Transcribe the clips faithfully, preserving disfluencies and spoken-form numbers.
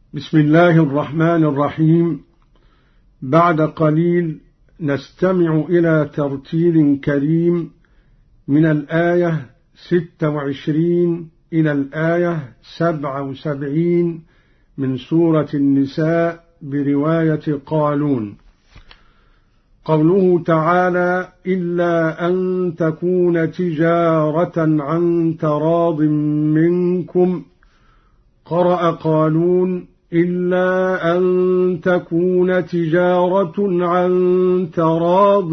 بسم الله الرحمن الرحيم. بعد قليل نستمع إلى ترتيل كريم من الآية ستة وعشرين إلى الآية سبعة وسبعين من سورة النساء برواية قالون. قوله تعالى: إلا أن تكون تجارة عن تراض منكم. قرأ قالون: إلا أن تكون تجارة عن تراض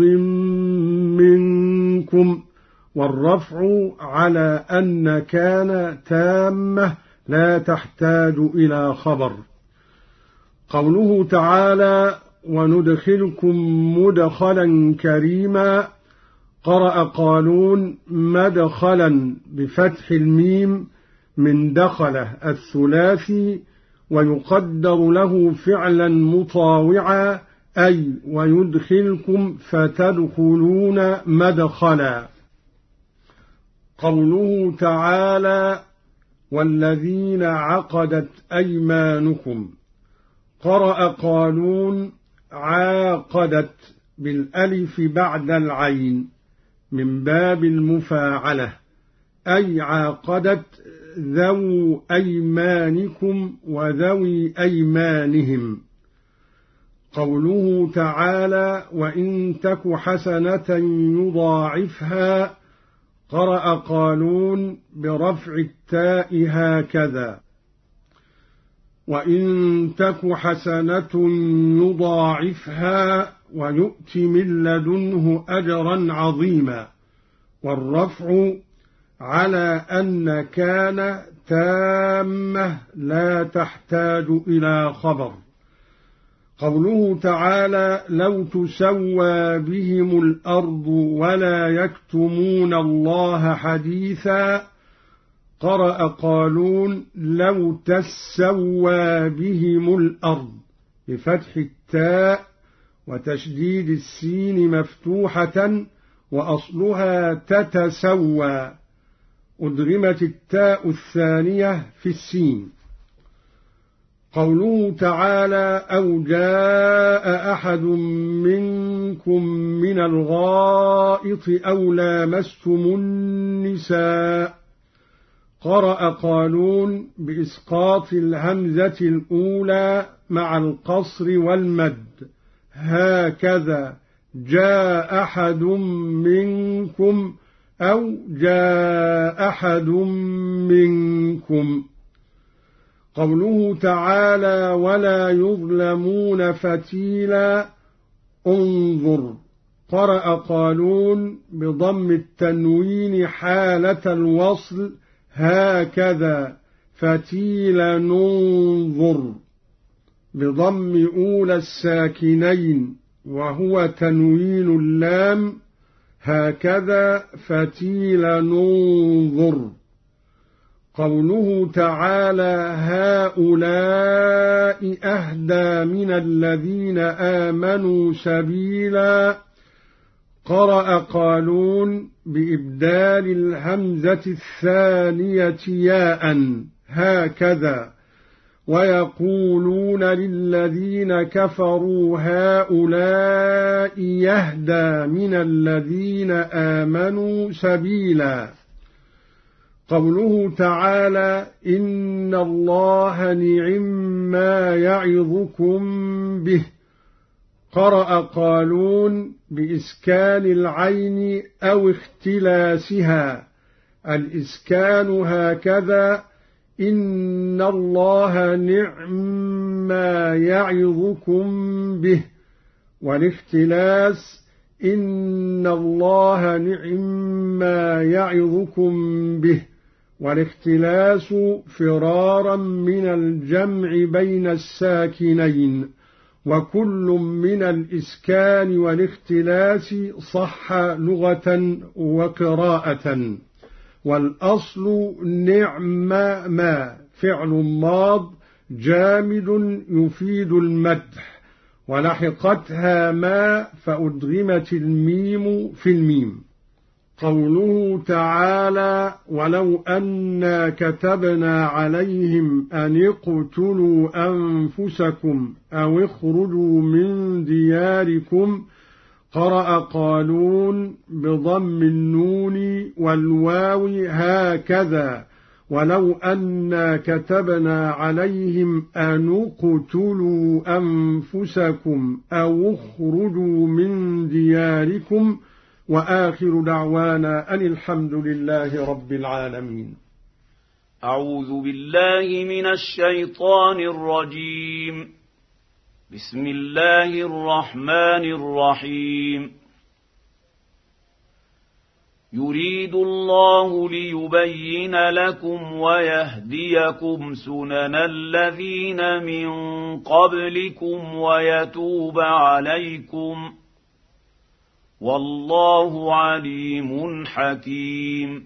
منكم، والرفع على أن كان تامة لا تحتاج إلى خبر. قوله تعالى: وندخلكم مدخلا كريما. قرأ قالون: مدخلا بفتح الميم من دخله الثلاثي، ويقدر له فعلا مطاوعا، أي ويدخلكم فتدخلون مدخلا. قوله تعالى: والذين عقدت أيمانكم. قرأ قالون: عاقدت بالألف بعد العين من باب المفاعلة، أي عاقدت ذو أيمانكم وذوي أيمانهم. قوله تعالى: وإن تك حسنة يضاعفها. قرأ قالون برفع التاء هكذا: وإن تك حسنة يضاعفها ويؤت من لدنه أجرا عظيما، والرفع على أن كان تامة لا تحتاج إلى خبر. قوله تعالى: لو تسوى بهم الأرض ولا يكتمون الله حديثا. قرأ قالون: لو تسوى بهم الأرض بفتح التاء وتشديد السين مفتوحة، وأصلها تتسوى، أدغمت التاء الثانية في السين. قوله تعالى: أو جاء أحد منكم من الغائط أو لامستم النساء. قرأ قالون بإسقاط الهمزة الأولى مع القصر والمد، هكذا جاء أحد منكم أو جاء أحد منكم. قوله تعالى: ولا يظلمون فتيلا. انظر. قرأ قالون بضم التنوين حالة الوصل، هكذا فتيلا ننظر، بضم أولى الساكنين وهو تنوين اللام، هكذا فتيلا ننظر. قوله تعالى: هؤلاء أهدى من الذين آمنوا سبيلا. قرأ قالون بإبدال الهمزة الثانية ياء، هكذا ويقولون للذين كفروا هؤلاء يهدى من الذين آمنوا سبيلا. قوله تعالى: إن الله نعم ما يعظكم به. قرأ قالون بإسكان العين أو اختلاسها، الإسكان هكذا: إن الله نعم ما يعظكم به، والاختلاس: إن الله نعم ما يعظكم به، والاختلاس فرارا من الجمع بين الساكنين، وكل من الإسكان والاختلاس صح لغة وقراءة. والأصل نعم ما فعل ماض جامد يفيد المدح، ولحقتها ما فأدغمت الميم في الميم. قوله تعالى: ولو أنا كتبنا عليهم أن اقتلوا أنفسكم أو اخرجوا من دياركم، قرأ قالون بضم النون والواو هكذا: ولو أنا كتبنا عليهم أن اقتلوا أنفسكم أو اخرجوا من دياركم. وآخر دعوانا أن الحمد لله رب العالمين. أعوذ بالله من الشيطان الرجيم. بسم الله الرحمن الرحيم. يريد الله ليبين لكم ويهديكم سنن الذين من قبلكم ويتوب عليكم، والله عليم حكيم.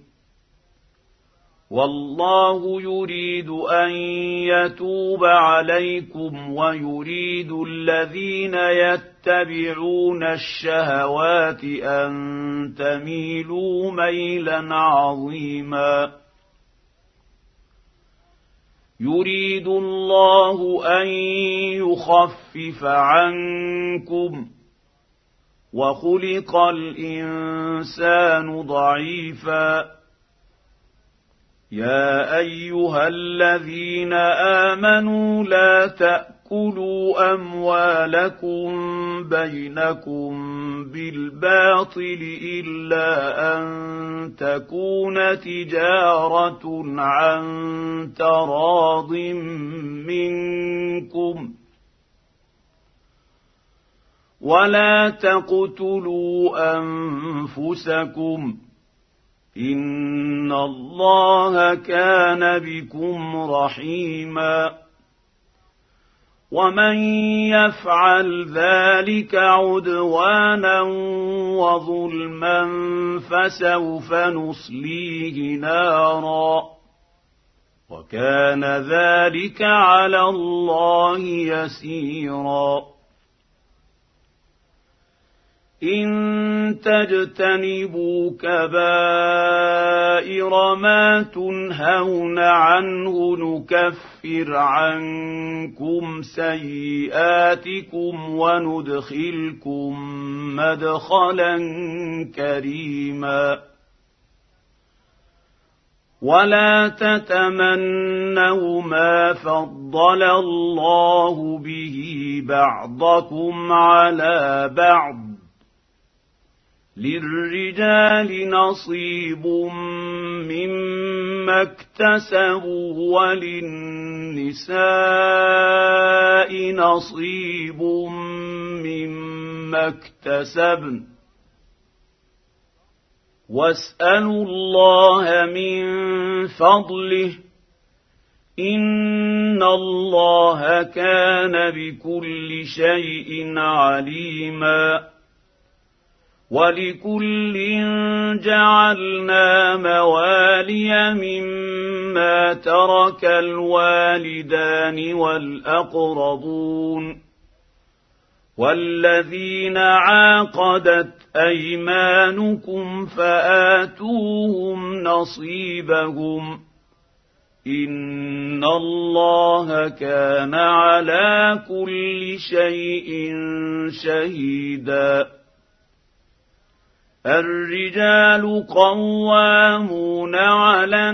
والله يريد أن يتوب عليكم ويريد الذين يتبعون الشهوات أن تميلوا ميلا عظيما. يريد الله أن يخفف عنكم، وخلق الإنسان ضعيفا. يا أيها الذين آمنوا لا تأكلوا أموالكم بينكم بالباطل إلا أن تكون تجارة عن تراض منكم، ولا تقتلوا أنفسكم، إن الله كان بكم رحيما. ومن يفعل ذلك عدوانا وظلما فسوف نصليه نارا، وكان ذلك على الله يسيرا. إن تجتنبوا كبائر ما تنهون عنه نكفر عنكم سيئاتكم وندخلكم مدخلا كريما. ولا تتمنوا ما فضل الله به بعضكم على بعض، للرجال نصيب مما اكتسبوا وللنساء نصيب مما اكتسبن، واسألوا الله من فضله، إن الله كان بكل شيء عليما. ولكل جعلنا موالي مما ترك الوالدان والأقربون، والذين عاقدت أيمانكم فآتوهم نصيبهم، إن الله كان على كل شيء شهيدا. الرجال قوامون على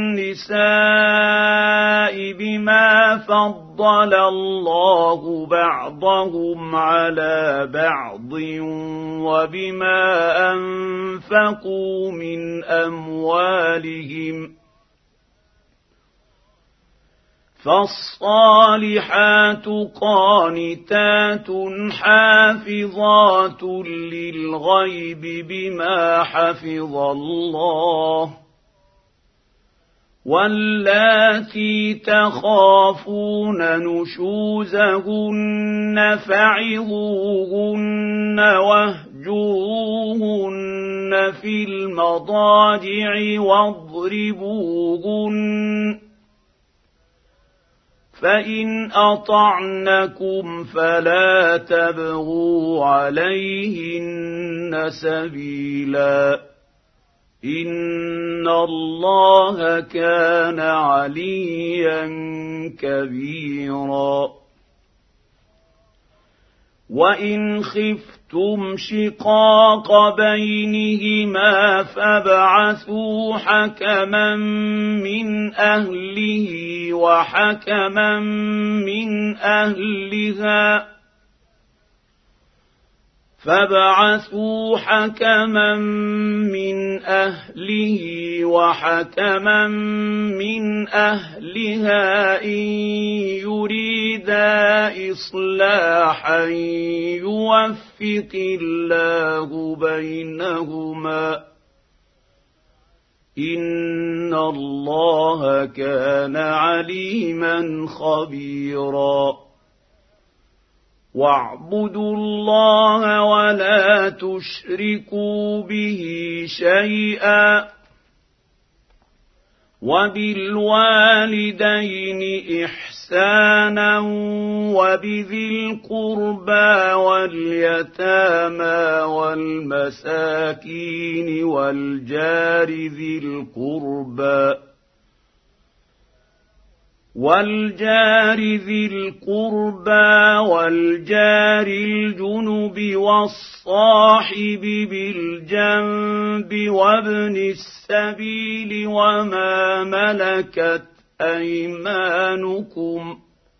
النساء بما فضل الله بعضهم على بعض وبما أنفقوا من أموالهم، فالصالحات قانتات حافظات للغيب بما حفظ الله، واللاتي تخافون نشوزهن فعظوهن واهجروهن في المضاجع واضربوهن، فإن أطعنكم فلا تبغوا عليهن سبيلا، إن الله كان عليا كبيرا وإن خفتم شقاق بينهما فابعثوا حكما من أهله وحكما من أهلها فابعثوا حكما من أهله وحكما من أهلها إن يريدا إصلاحا يوفق الله بينهما إن الله كان عليما خبيرا واعبدوا الله ولا تشركوا به شيئا وبالوالدين إحسانا وبذي القربى واليتامى والمساكين والجار ذي القربى والجار ذي القربى والجار الجنب والصاحب بالجنب وابن السبيل وما ملكت أيمانكم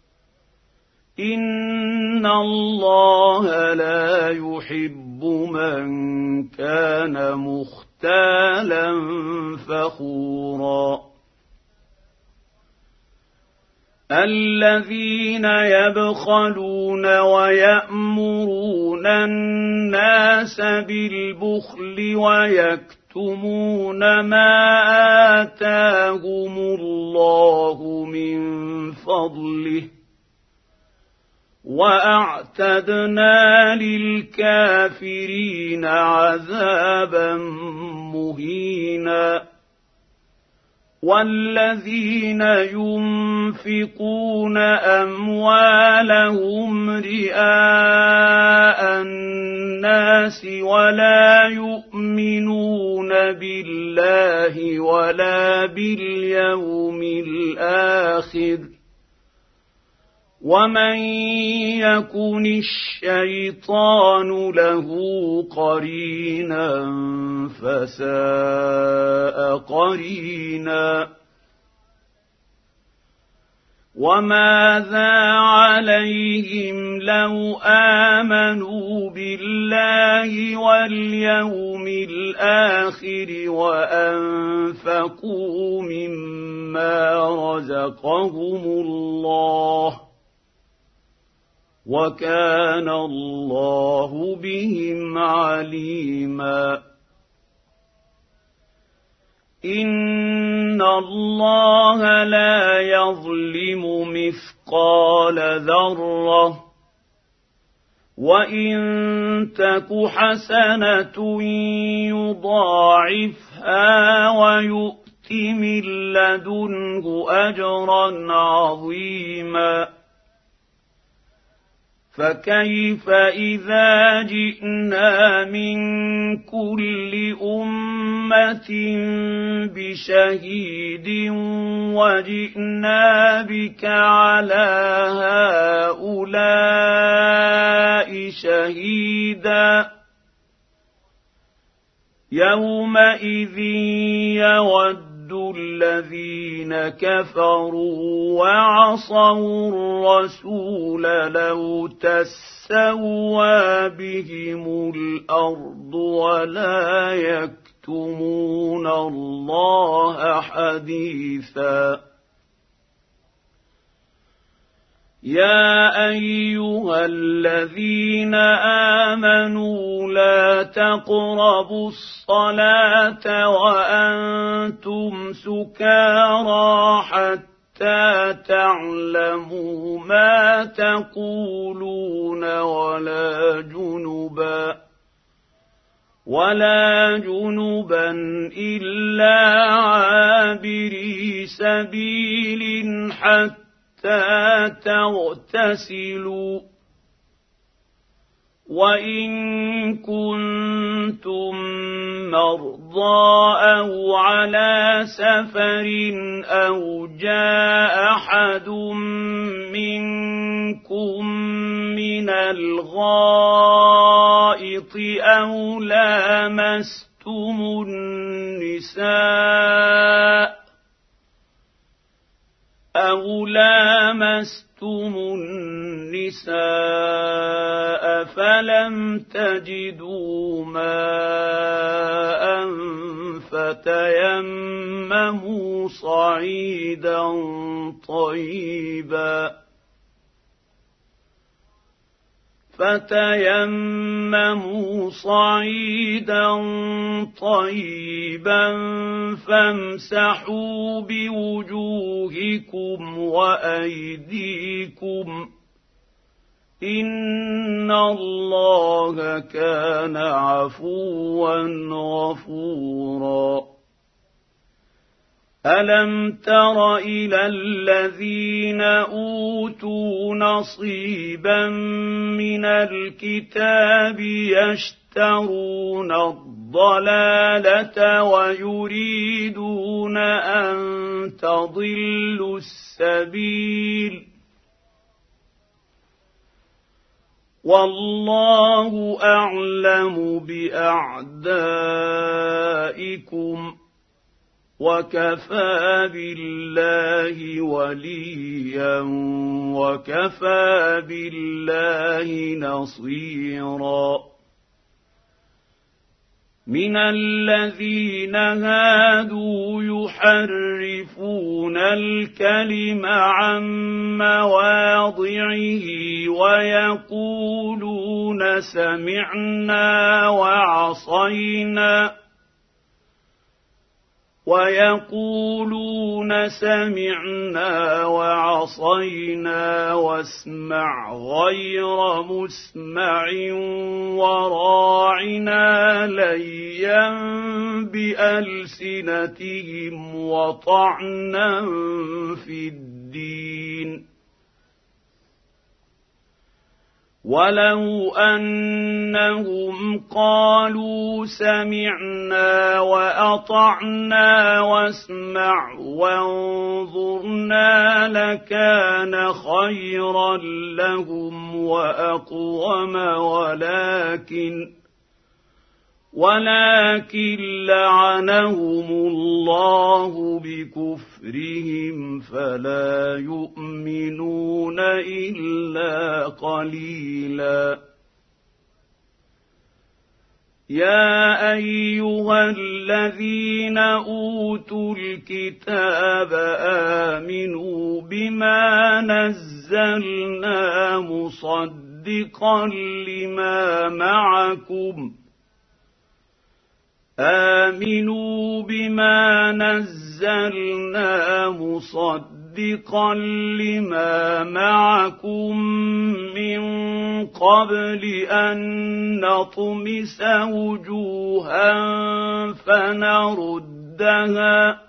إن الله لا يحب من كان مختالا فخورا الذين يبخلون ويأمرون الناس بالبخل ويكتمون ما آتاهم الله من فضله وأعتدنا للكافرين عذابا مهينا والذين ينفقون أموالهم رئاء الناس ولا يؤمنون بالله ولا باليوم الآخر ومن يكن الشيطان له قرينا فساء قرينا وماذا عليهم لو آمنوا بالله واليوم الآخر وأنفقوا مما رزقهم الله وكان الله بهم عليما إن الله لا يظلم مثقال ذرة وإن تك حسنة يضاعفها ويؤت من لدنه أجرا عظيما فكيف إذا جئنا من كل أمة بشهيد وجئنا بك على هؤلاء شهيدا يومئذ يود الذين كفروا وعصوا الرسول لو تسوى بهم الأرض ولا يكتمون الله حديثا يا أيها الذين آمنوا لا تقربوا الصلاة وأنتم سكارى حتى تعلموا ما تقولون ولا جنبا ولا جنبا إلا عابري سبيل حتى تغتسلوا وإن كنتم مرضى أو على سفر أو جاء أحد منكم من الغائط أو لامستم النساء أو لامستم النساء فلم تجدوا ماء فتيمموا صعيدا طيبا فتيمموا صعيدا طيبا فامسحوا بوجوهكم وأيديكم إن الله كان عفوا غفورا ألم تر إلى الذين أوتوا نصيبا من الكتاب يشترون الضلالة ويريدون أن تضلوا السبيل والله أعلم بأعدائكم وكفى بالله وليا وكفى بالله نصيرا من الذين هادوا يحرفون الكلم عن مواضعه ويقولون سمعنا وعصينا ويقولون سمعنا وعصينا واسمع غير مسمع وراعنا ليا بألسنتهم وطعنا في الدين ولو أنهم قالوا سمعنا وأطعنا واسمع وانظرنا لكان خيرا لهم وأقوم ولكن ولكن لعنهم الله بكفرهم فلا يؤمنون إلا قليلا يا أيها الذين أوتوا الكتاب آمنوا بما نزلنا مصدقا لما معكم آمنوا بما نزلنا مصدقا لما معكم من قبل أن نطمس وجوها فنردها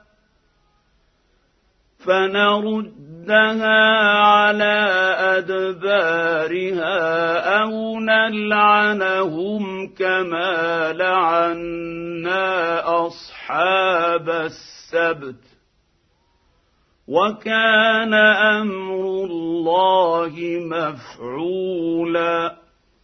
فنردها على أدبارها أو نلعنهم كما لعنا أصحاب السبت وكان أمر الله مفعولا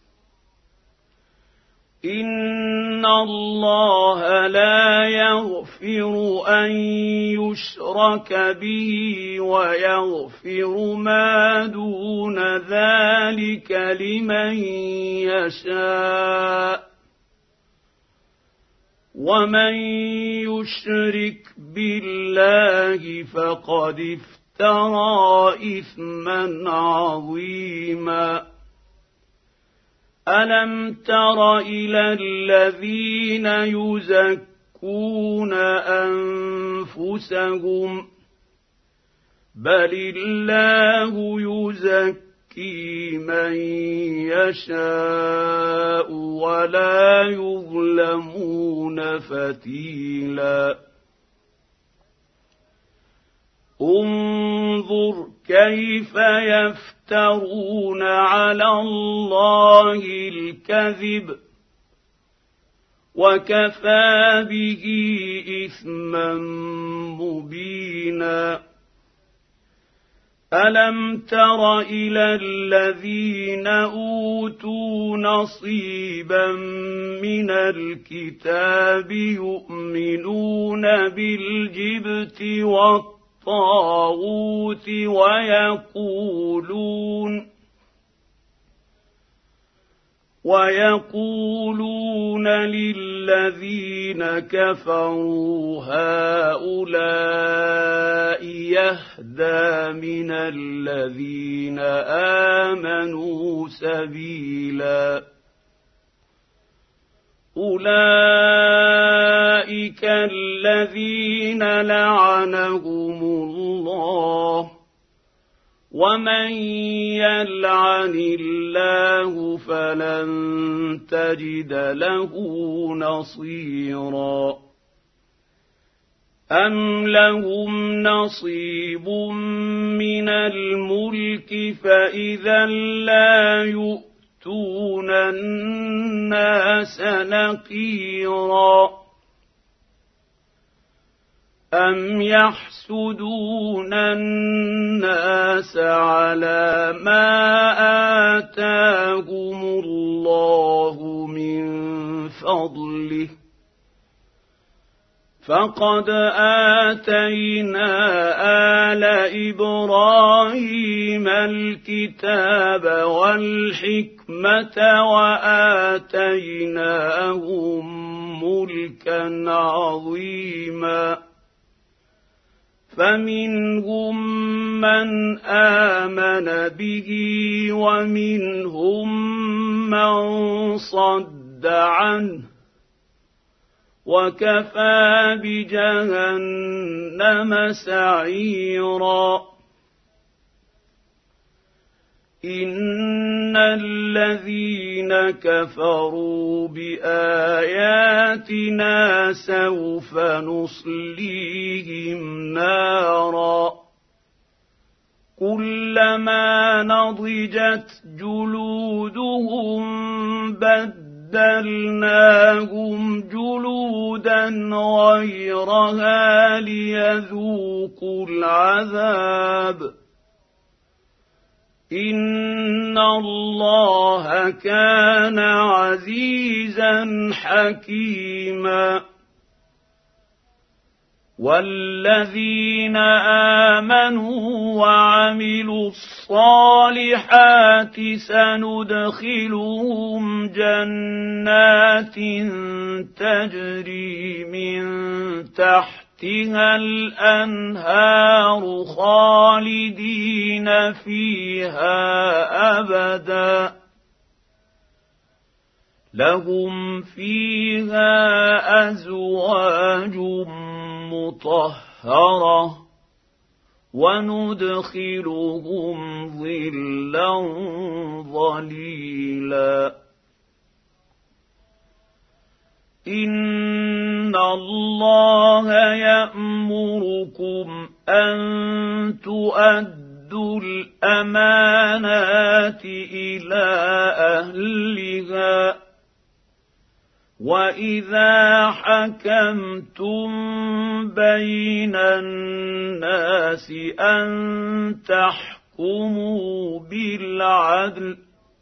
إن الله لا يغفر أن يشرك به ويغفر ما دون ذلك لمن يشاء ومن يشرك بالله فقد افترى إثما عظيما ألم تر إلى الذين يزكون أنفسهم بل الله يزكي من يشاء ولا يظلمون فتيلا انظر كيف يفترون يفترون على الله الكذب وكفى به إثما مبينا ألم تر إلى الذين أوتوا نصيبا من الكتاب يؤمنون بالجبت والطاغوت ويقولون ويقولون للذين كفروا هؤلاء يهدى من الذين آمنوا سبيلا أولئك الذين لعنهم الله ومن يلعن الله فلن تجد له نصيرا أم لهم نصيب من الملك فإذا لا يؤتون الناس نقيرا أم يحسدون الناس على ما آتاهم الله من فضله فقد آتينا آل إبراهيم الكتاب والحكمة وآتيناهم ملكا عظيما فمنهم من آمن به ومنهم من صد عنه وكفى بجهنم سعيرا إن الذين كفروا بآياتنا سوف نصليهم نارا كلما نضجت جلودهم بدلناهم جلودا غيرها ليذوقوا العذاب إن الله كان عزيزا حكيما والذين آمنوا وعملوا الصالحات سندخلهم جنات تجري من تحتها الأنهار خالدين فيها أبدا لهم فيها أزواج مطهرة وندخلهم ظلا ظليلا إن الله يأمركم أن تؤدوا الأمانات إلى أهلها وإذا حكمتم بين الناس أن تحكموا بالعدل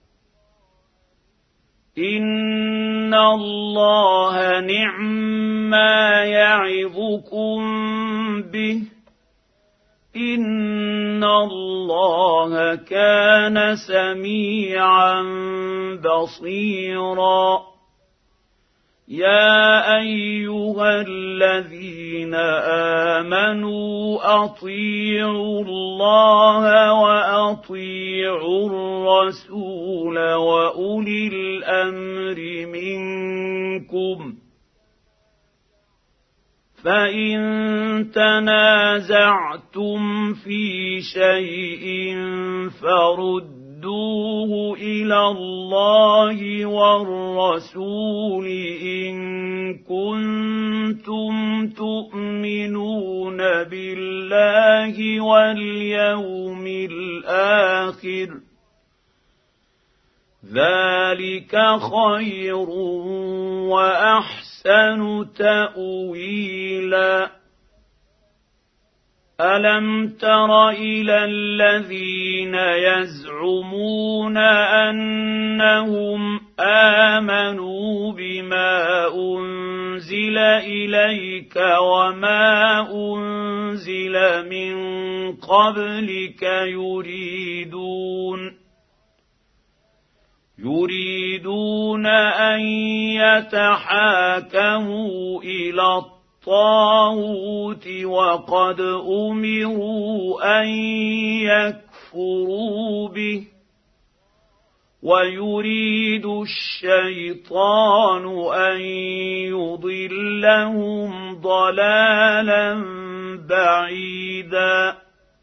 إن الله نعما يعظكم به إن الله كان سميعا بصيرا يا أيها الذين آمنوا أطيعوا الله وأطيعوا الرسول وأولي الأمر منكم فإن تنازعتم في شيء فرد فردوه إلى الله والرسول إن كنتم تؤمنون بالله واليوم الآخر ذلك خير وأحسن تأويلا ألم تر إلى الذين يزعمون أنهم آمنوا بما أنزل إليك وما أنزل من قبلك يريدون يريدون أن يتحاكموا إلى الطاغوت وقد أمروا أن يكفروا به ويريد الشيطان أن يضلهم ضلالا بعيدا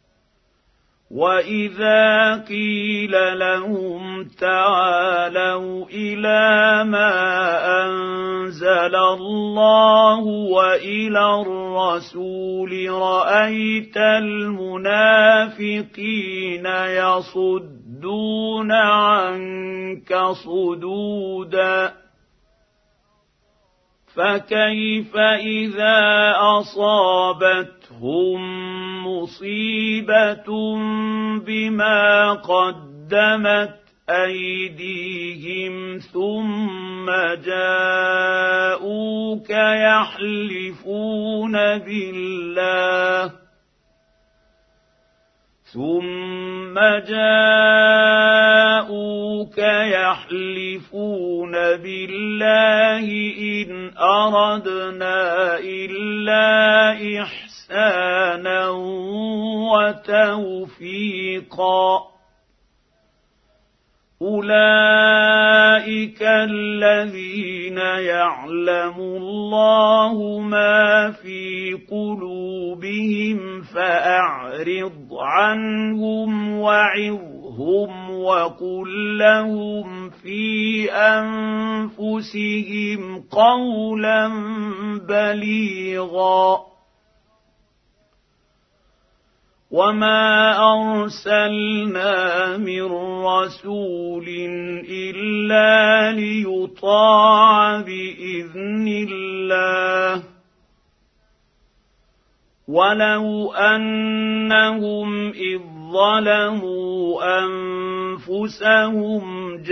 وإذا قيل لهم تعالوا إلى ما أنزل الله وإلى الرسول رأيت المنافقين يصدون عنك صدودا فكيف إذا أصابتهم مصيبة بما قدمت أيديهم ثم جاءوك يحلفون بالله ثم جاءوك يحلفون بالله إن أردنا إلا إحسانا وتوفيقا أولئك الذين يعلم الله ما في قلوبهم فأعرض عنهم وعظهم وقل لهم في أنفسهم قولا بليغا وما أرسلنا من رسول إلا ليطاع بإذن الله ولو أنهم إذ ظلموا أنفسهم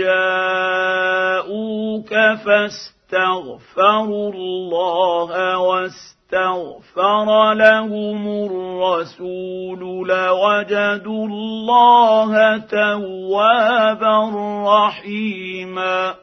جاءوك فاستغفروا الله واستغفروا استغفر لهم الرسول لوجدوا الله توابا رحيما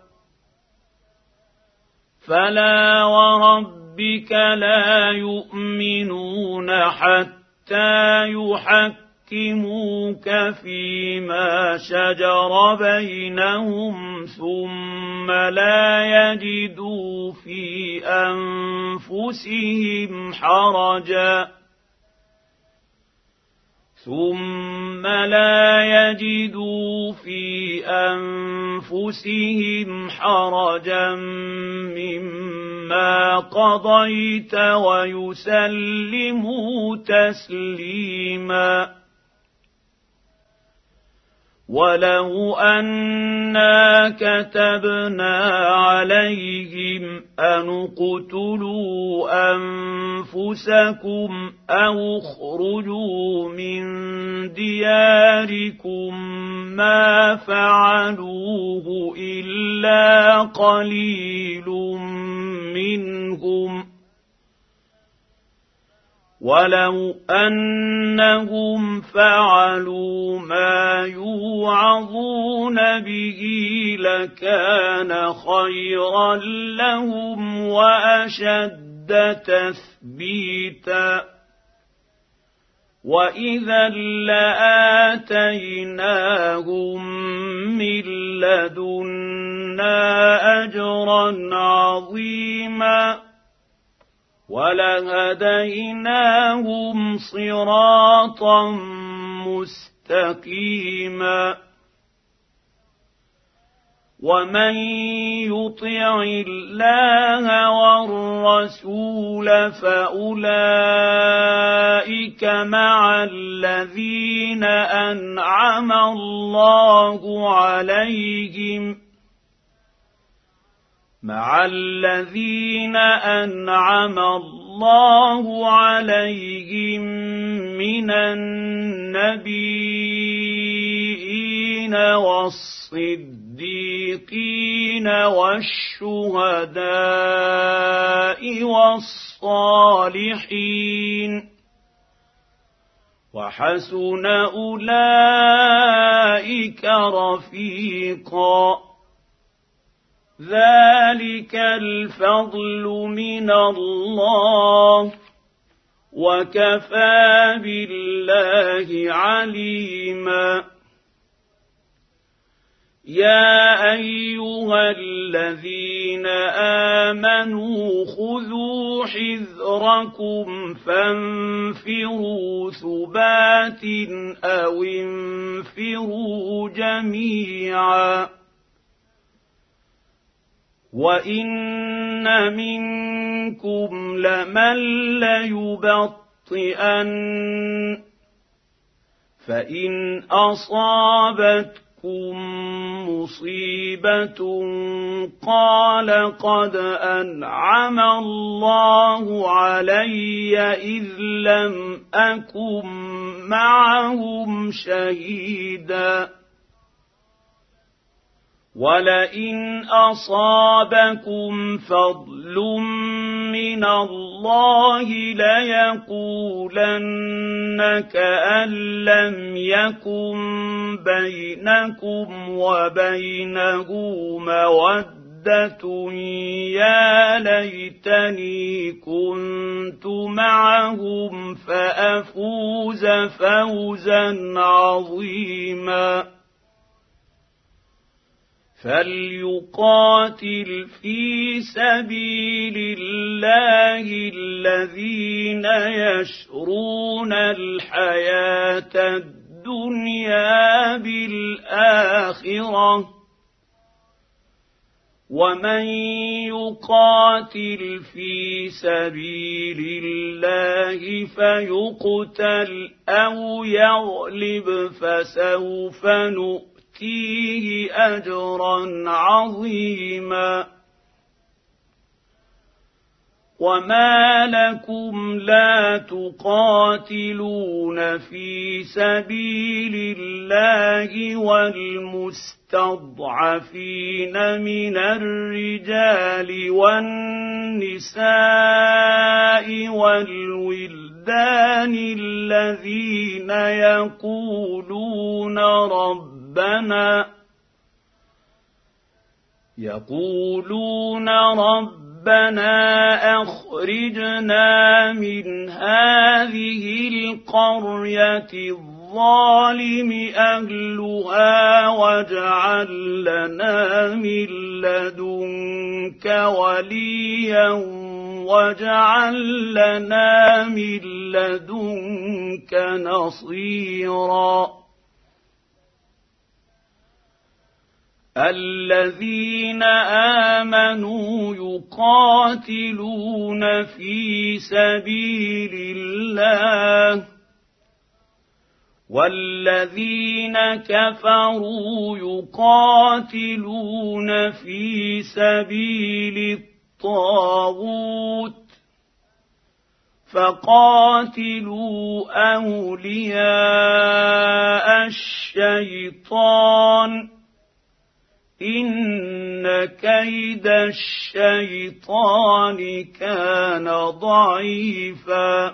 فلا وربك لا يؤمنون حتى يحكموك فيما شجر بينهم ثم لا يجدوا في أنفسهم حرجا ثم لا يجدوا في أنفسهم حرجا مما قضيت ويسلموا تسليما ولو أنا كتبنا عليهم أن اقتلوا أنفسكم أو اخرجوا من دياركم ما فعلوه إلا قليل منهم ولو أنهم فعلوا ما يوعظون به لكان خيرا لهم وأشد تثبيتا وإذا لآتيناهم من لدنا أجرا عظيما ولهديناهم صراطا مستقيما ومن يطع الله والرسول فأولئك مع الذين أنعم الله عليهم مع الذين أنعم الله عليهم من النبيين والصديقين والشهداء والصالحين وحسن أولئك رفيقا ذلك الفضل من الله وكفى بالله عليما يا أيها الذين آمنوا خذوا حذركم فانفروا ثبات أو انفروا جميعا وإن منكم لمن ليبطئن فإن أصابتكم مصيبة قال قد أنعم الله علي إذ لم أكن معهم شهيدا ولئن أصابكم فضل من الله ليقولن كأن لم يكن بينكم وبينه مودة يا ليتني كنت معهم فأفوز فوزا عظيما فليقاتل في سبيل الله الذين يشرون الحياة الدنيا بالآخرة ومن يقاتل في سبيل الله فيقتل أو يغلب فسوف نؤمن فيه أجرا عظيما وما لكم لا تقاتلون في سبيل الله والمستضعفين من الرجال والنساء والولدان الذين يقولون رب ربنا يقولون ربنا أخرجنا من هذه القرية الظالم أهلها واجعل لنا من لدنك وليا واجعل لنا من لدنك نصيرا الذين آمنوا يقاتلون في سبيل الله والذين كفروا يقاتلون في سبيل الطاغوت فقاتلوا أولياء الشيطان إن كيد الشيطان كان ضعيفا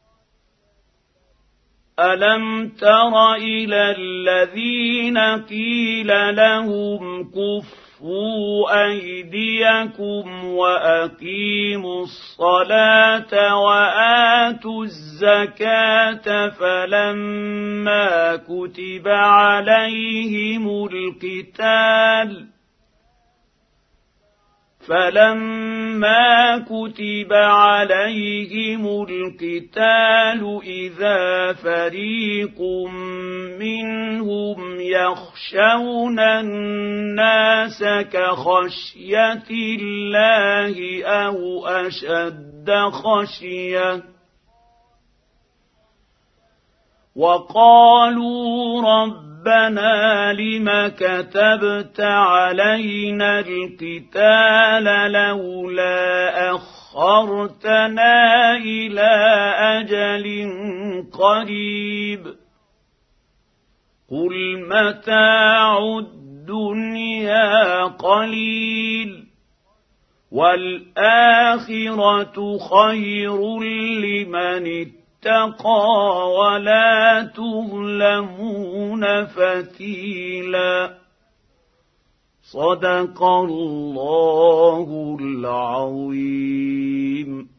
ألم تر إلى الذين قيل لهم كفوا أيديكم وأقيموا الصلاة وآتوا الزكاة فلما كتب عليهم القتال فلما كتب عليهم القتال إذا فريق منهم يخشون الناس كخشية الله أو أشد خشية وقالوا ربنا لم كتبت علينا القتال لولا أخرتنا إلى أجل قريب قل متاع الدنيا قليل والآخرة خير لمن اتقى ولا تظلمون فتيلا صدق الله العظيم.